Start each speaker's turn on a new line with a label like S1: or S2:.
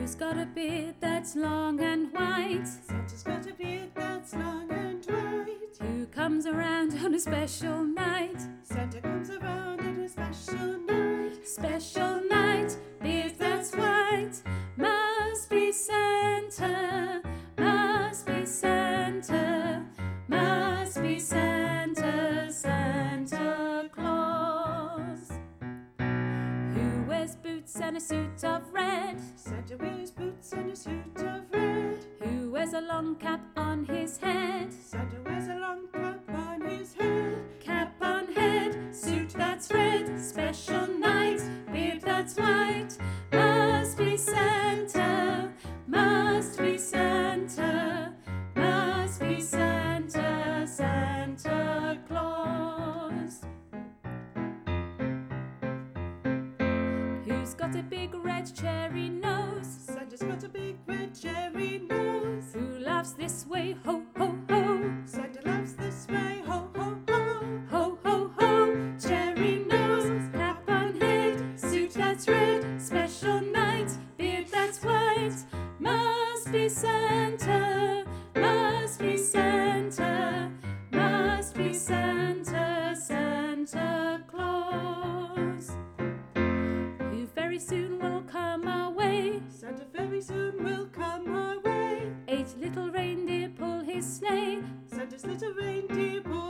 S1: Who's got a beard that's long and white?
S2: Santa's got a beard that's long and white.
S1: Who comes around on a special night?
S2: Santa comes around on a special night.
S1: Special night, beard that's white. Must be Santa, must be Santa, must be Santa, Santa Claus. Who wears boots and a suit of red?
S2: Santa wears boots and a suit of red.
S1: Who wears a long cap on his head?
S2: Santa wears a long cap on his head.
S1: Cap on head, suit that's red. Special night, beard that's white. Must be Santa, must be Santa, must be Santa, Santa Claus. Who's got a big red cherry nose?
S2: Santa's got a big red cherry nose.
S1: Who laughs this way, ho, ho, ho?
S2: Santa laughs this way, ho, ho, ho.
S1: Ho, ho, ho, cherry nose, cap on head, suit that's red, special night, beard that's white. Must be Santa, must be Santa, must be Santa, Santa Claus. Who very soon will come our way.
S2: Santa very soon will come our way.
S1: 8 little reindeer pull his sleigh.
S2: Santa's little reindeer pull